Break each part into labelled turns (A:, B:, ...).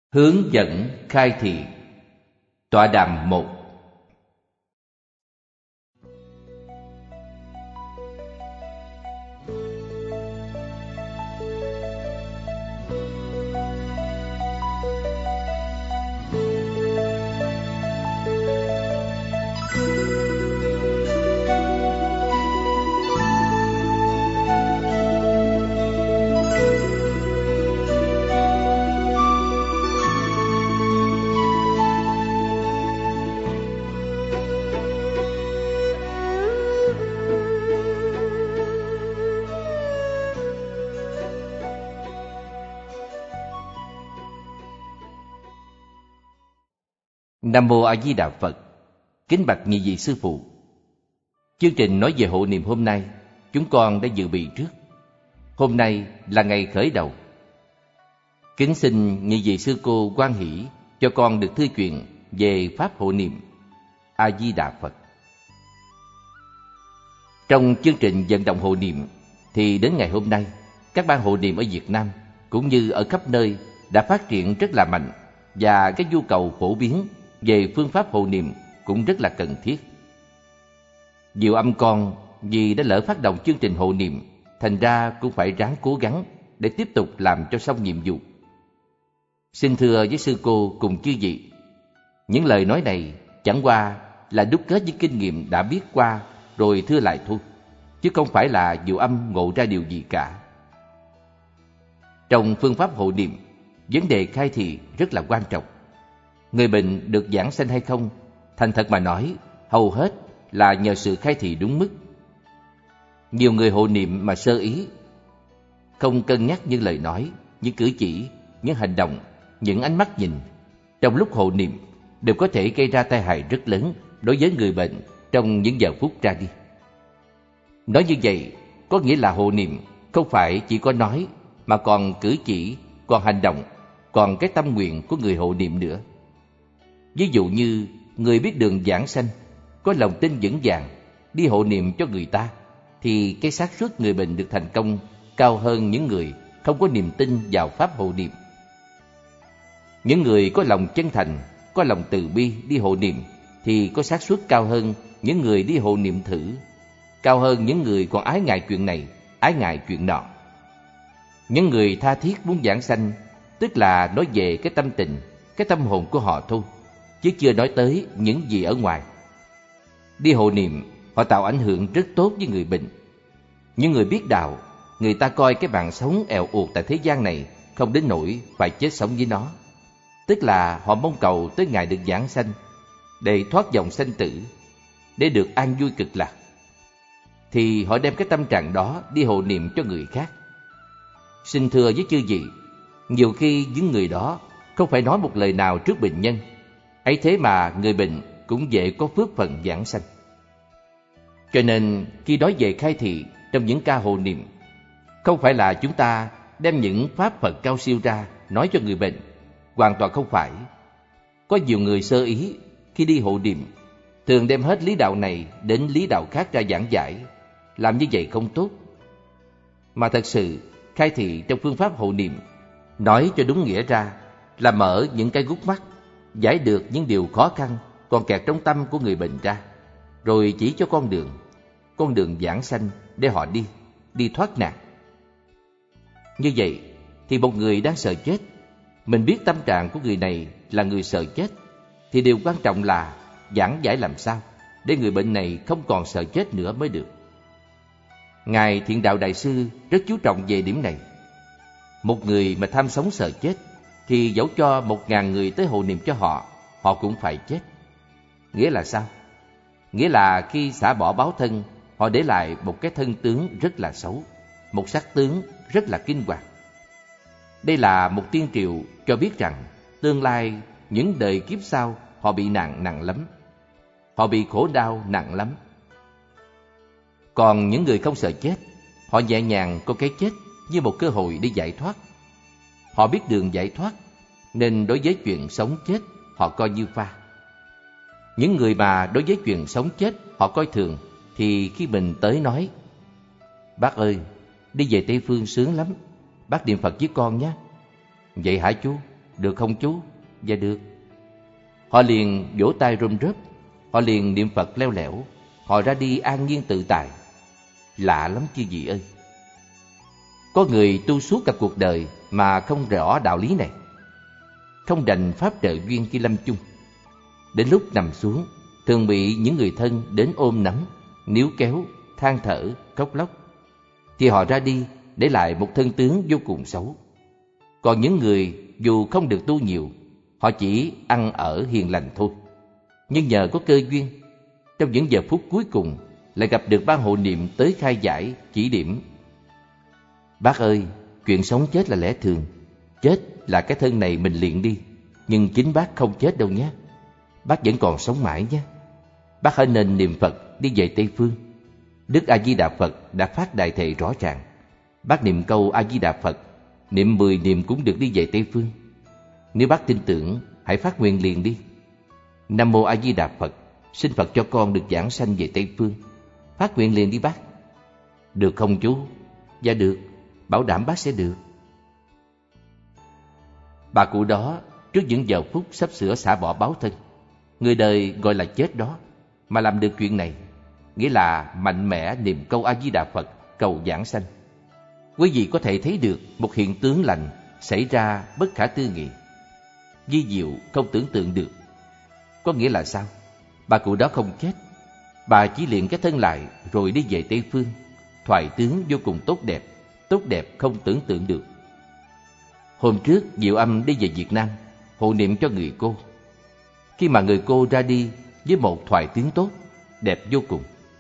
A: Hướng dẫn khai thị. Tọa đàm 1. Nam mô A Di Đà Phật. Kính bạch nhị vị sư phụ. Chương trình nói về hộ niệm hôm nay chúng con đã dự bị trước. Hôm nay là ngày khởi đầu. Kính xin nhị vị sư cô hoan hỷ cho con được thư chuyện về pháp hộ niệm. A Di Đà Phật. Trong chương trình vận động hộ niệm thì đến ngày hôm nay, các ban hộ niệm ở Việt Nam cũng như ở khắp nơi đã phát triển rất là mạnh, và cái nhu cầu phổ biến về phương pháp hộ niệm cũng rất là cần thiết. Diệu Âm con vì đã lỡ phát động chương trình hộ niệm, thành ra cũng phải ráng cố gắng để tiếp tục làm cho xong nhiệm vụ. Xin thưa với sư cô cùng chư vị, những lời nói này chẳng qua là đúc kết những kinh nghiệm đã biết qua rồi thưa lại thôi, chứ không phải là Diệu Âm ngộ ra điều gì cả. Trong phương pháp hộ niệm, vấn đề khai thị rất là quan trọng. Người bệnh được giảng sanh hay không, thành thật mà nói, hầu hết là nhờ sự khai thị đúng mức. Nhiều người hộ niệm mà sơ ý, không cân nhắc những lời nói, những cử chỉ, những hành động, những ánh mắt nhìn trong lúc hộ niệm đều có thể gây ra tai hại rất lớn đối với người bệnh trong những giờ phút ra đi. Nói như vậy có nghĩa là hộ niệm không phải chỉ có nói, mà còn cử chỉ, còn hành động, còn cái tâm nguyện của người hộ niệm nữa. Ví dụ như người biết đường giảng sanh, có lòng tin vững vàng, đi hộ niệm cho người ta, thì cái xác suất người bệnh được thành công cao hơn những người không có niềm tin vào pháp hộ niệm. Những người có lòng chân thành, có lòng từ bi đi hộ niệm thì có xác suất cao hơn những người đi hộ niệm thử, cao hơn những người còn ái ngại chuyện này, ái ngại chuyện nọ. Những người tha thiết muốn giảng sanh, tức là nói về cái tâm tình, cái tâm hồn của họ thôi, chứ chưa nói tới những gì ở ngoài. Đi hộ niệm, họ tạo ảnh hưởng rất tốt với người bệnh. Những người biết đạo, người ta coi cái mạng sống èo uột tại thế gian này không đến nỗi phải chết sống với nó. Tức là họ mong cầu tới ngày được giảng sanh, để thoát dòng sanh tử, để được an vui cực lạc. Thì họ đem cái tâm trạng đó đi hộ niệm cho người khác. Xin thưa với chư vị, nhiều khi những người đó không phải nói một lời nào trước bệnh nhân, ấy thế mà người bệnh cũng dễ có phước phần giảng sanh. Cho nên khi nói về khai thị trong những ca hộ niệm, không phải là chúng ta đem những pháp Phật cao siêu ra nói cho người bệnh, hoàn toàn không phải. Có nhiều người sơ ý khi đi hộ niệm, thường đem hết lý đạo này đến lý đạo khác ra giảng giải. Làm như vậy không tốt. Mà thật sự khai thị trong phương pháp hộ niệm, nói cho đúng nghĩa ra là mở những cái gút mắt, giải được những điều khó khăn còn kẹt trong tâm của người bệnh ra, rồi chỉ cho con đường giảng sanh để họ đi thoát nạn. Như vậy thì một người đang sợ chết, mình biết tâm trạng của người này là người sợ chết, thì điều quan trọng là giảng giải làm sao để người bệnh này không còn sợ chết nữa mới được. Ngài Thiện Đạo Đại Sư rất chú trọng về điểm này. Một người mà tham sống sợ chết thì dẫu cho 1000 người tới hộ niệm cho họ, họ cũng phải chết. Nghĩa là sao? Nghĩa là khi xả bỏ báo thân, họ để lại một cái thân tướng rất là xấu, một sắc tướng rất là kinh hoàng. Đây là một tiên triệu cho biết rằng tương lai những đời kiếp sau họ bị nạn nặng lắm, họ bị khổ đau nặng lắm. Còn những người không sợ chết, họ nhẹ nhàng coi cái chết như một cơ hội để giải thoát. Họ biết đường giải thoát, nên đối với chuyện sống chết họ coi như pha. Những người mà đối với chuyện sống chết họ coi thường, thì khi mình tới nói: "Bác ơi, đi về Tây Phương sướng lắm, bác niệm Phật với con nhé." "Vậy hả chú? được không chú? Dạ được. Họ liền vỗ tay rôm rớp, họ liền niệm Phật leo lẻo, họ ra đi an nhiên tự tại. Lạ lắm chứ gì ơi! Có người tu suốt cả cuộc đời mà không rõ đạo lý này, không đành pháp trợ duyên khi lâm chung. Đến lúc nằm xuống, thường bị những người thân đến ôm nắm, níu kéo, than thở, khóc lóc, thì họ ra đi để lại một thân tướng vô cùng xấu. Còn những người dù không được tu nhiều, họ chỉ ăn ở hiền lành thôi, nhưng nhờ có cơ duyên, trong những giờ phút cuối cùng lại gặp được ban hộ niệm tới khai giải, chỉ điểm. Bác ơi, chuyện sống chết là lẽ thường, chết là cái thân này mình liền đi, nhưng chính bác không chết đâu nhé. Bác vẫn còn sống mãi nhé. Bác hãy nên niệm Phật đi về Tây Phương. Đức A Di Đà Phật đã phát đại thệ rõ ràng. Bác niệm câu A Di Đà Phật, niệm 10 niệm cũng được đi về Tây Phương. Nếu bác tin tưởng, hãy phát nguyện liền đi. Nam mô A Di Đà Phật, xin Phật cho con được giảng sanh về Tây Phương. Phát nguyện liền đi bác. Được không chú? Dạ được, bảo đảm bác sẽ được. Bà cụ đó trước những giờ phút sắp sửa xả bỏ báo thân, người đời gọi là chết đó, mà làm được chuyện này, nghĩa là mạnh mẽ niệm câu A Di Đà Phật cầu giảng sanh. Quý vị có thể thấy được một hiện tướng lành xảy ra bất khả tư nghị, vi diệu không tưởng tượng được. Có nghĩa là sao? Bà cụ đó không chết, bà chỉ luyện cái thân lại rồi đi về Tây Phương, thoại tướng vô cùng tốt đẹp không tưởng tượng được. Hôm trước Diệu Âm đi về Việt Nam hộ niệm cho người cô. Khi mà người cô ra đi với một thoại tướng tốt, đẹp vô cùng.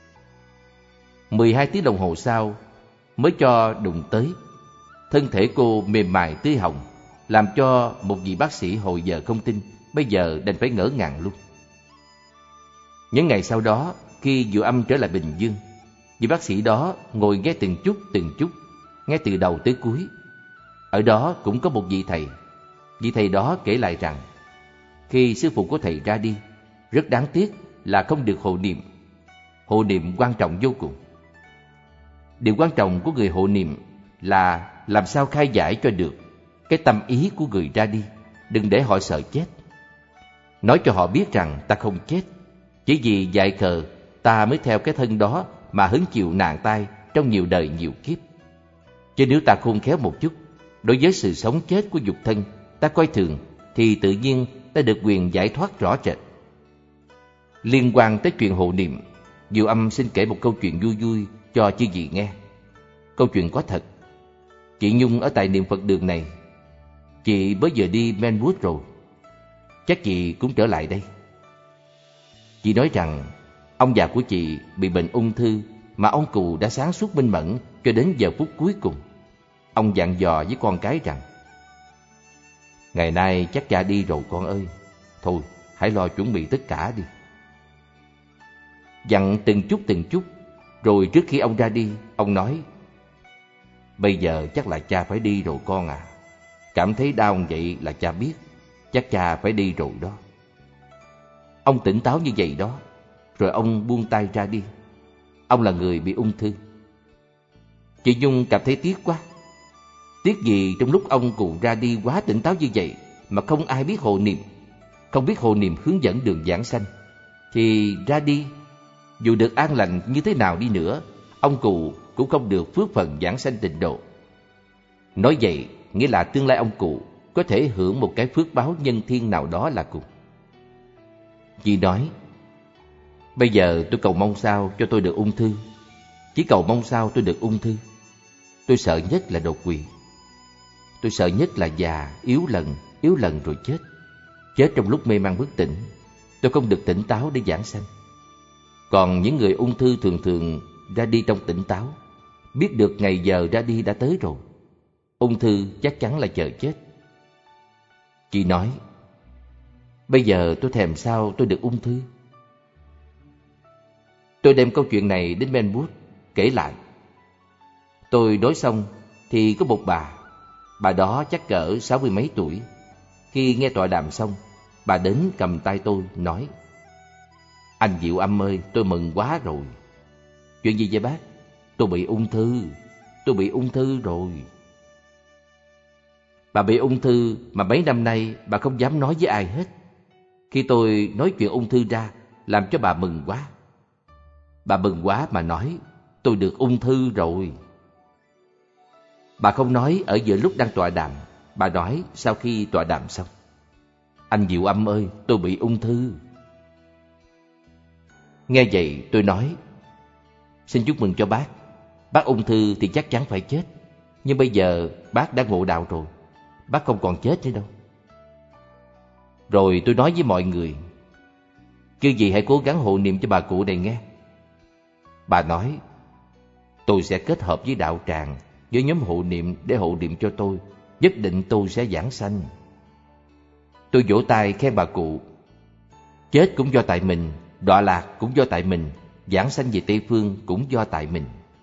A: 12 tiếng đồng hồ sau mới cho đụng tới. Thân thể cô mềm mại tươi hồng, làm cho một vị bác sĩ hồi giờ không tin, bây giờ đành phải ngỡ ngàng luôn. Những ngày sau đó, khi Diệu Âm trở lại Bình Dương, vị bác sĩ đó ngồi nghe từng chút, nghe từ đầu tới cuối. Ở đó cũng có một vị thầy. Vị thầy đó kể lại rằng, khi sư phụ của thầy ra đi, rất đáng tiếc là không được hộ niệm. Hộ niệm quan trọng vô cùng. Điều quan trọng của người hộ niệm là làm sao khai giải cho được cái tâm ý của người ra đi, đừng để họ sợ chết. Nói cho họ biết rằng ta không chết, chỉ vì dại khờ ta mới theo cái thân đó mà hứng chịu nạn tai trong nhiều đời nhiều kiếp. Chứ nếu ta khôn khéo một chút, đối với sự sống chết của dục thân ta coi thường, thì tự nhiên ta được quyền giải thoát rõ rệt. Liên quan tới chuyện hộ niệm, Diệu Âm xin kể một câu chuyện vui vui cho chư vị nghe. Câu chuyện có thật. Chị Nhung ở tại niệm Phật đường này. Chị mới vừa đi Melwood rồi, chắc chị cũng trở lại đây. Chị nói rằng ông già của chị bị bệnh ung thư mà ông cụ đã sáng suốt minh mẫn cho đến giờ phút cuối cùng. Ông dặn dò với con cái rằng, ngày nay chắc cha đi rồi con ơi, thôi hãy lo chuẩn bị tất cả đi. Dặn từng chút, rồi trước khi ông ra đi, ông nói, bây giờ chắc là cha phải đi rồi con à. Cảm thấy đau vậy là cha biết, chắc cha phải đi rồi đó. Ông tỉnh táo như vậy đó, rồi ông buông tay ra đi. Ông là người bị ung thư. Chị Nhung cảm thấy tiếc quá. Tiếc gì trong lúc ông cụ ra đi quá tỉnh táo như vậy mà không ai biết hộ niệm, không biết hộ niệm hướng dẫn đường giảng sanh, thì ra đi dù được an lành như thế nào đi nữa, ông cụ cũng không được phước phần giảng sanh tịnh độ. Nói vậy nghĩa là tương lai ông cụ có thể hưởng một cái phước báo nhân thiên nào đó là cùng. Chị nói, bây giờ tôi cầu mong sao cho tôi được ung thư, chỉ cầu mong sao tôi được ung thư. Tôi sợ nhất là đột quỵ. Tôi sợ nhất là già, yếu lần rồi chết. Chết trong lúc mê man bất tỉnh, tôi không được tỉnh táo để giảng sanh. Còn những người ung thư thường thường ra đi trong tỉnh táo, biết được ngày giờ ra đi đã tới rồi. Ung thư chắc chắn là chờ chết. Chị nói, bây giờ tôi thèm sao tôi được ung thư. Tôi đem câu chuyện này đến Melwood kể lại. Tôi nói xong thì có một bà đó chắc cỡ 60 mấy tuổi. Khi nghe tọa đàm xong, bà đến cầm tay tôi nói, anh Diệu Âm ơi, tôi mừng quá rồi. Chuyện gì vậy bác? Tôi bị ung thư rồi. Bà bị ung thư mà mấy năm nay bà không dám nói với ai hết. Khi tôi nói chuyện ung thư ra, làm cho bà mừng quá. Bà mừng quá mà nói, tôi được ung thư rồi. Bà không nói ở giữa lúc đang tọa đàm, bà nói sau khi tọa đàm xong. Anh Diệu Âm ơi, tôi bị ung thư. Nghe vậy tôi nói, xin chúc mừng cho bác. Bác ung thư thì chắc chắn phải chết, nhưng bây giờ bác đã ngộ đạo rồi, bác không còn chết nữa đâu. Rồi tôi nói với mọi người, chư vị hãy cố gắng hộ niệm cho bà cụ này nghe. Bà nói, tôi sẽ kết hợp với đạo tràng, với nhóm hộ niệm để hộ niệm cho tôi. Nhất định tôi sẽ giảng sanh. Tôi vỗ tay khen bà cụ. Chết cũng do tại mình, đọa lạc cũng do tại mình, giảng sanh về Tây Phương cũng do tại mình.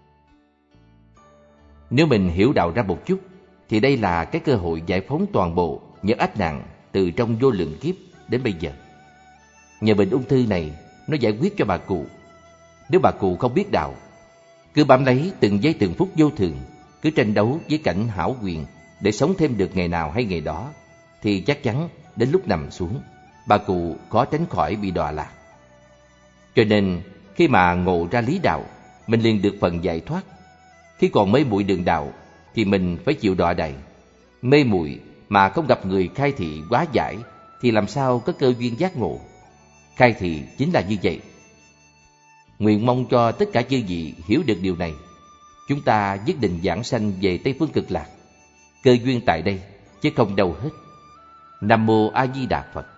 A: Nếu mình hiểu đạo ra một chút, thì đây là cái cơ hội giải phóng toàn bộ những ách nạn từ trong vô lượng kiếp đến bây giờ. Nhờ bệnh ung thư này, nó giải quyết cho bà cụ. Nếu bà cụ không biết đạo, cứ bám lấy từng giây từng phút vô thường, cứ tranh đấu với cảnh hão quyền để sống thêm được ngày nào hay ngày đó, thì chắc chắn đến lúc nằm xuống, bà cụ khó tránh khỏi bị đọa lạc. Cho nên khi mà ngộ ra lý đạo, mình liền được phần giải thoát. Khi còn mê muội đường đạo thì mình phải chịu đọa đầy. Mê muội mà không gặp người khai thị hóa giải thì làm sao có cơ duyên giác ngộ. Khai thị chính là như vậy. Nguyện mong cho tất cả chư vị hiểu được điều này. Chúng ta nhất định giảng sanh về Tây Phương Cực Lạc. Cơ duyên tại đây chứ không đâu hết. Nam mô A Di Đà Phật.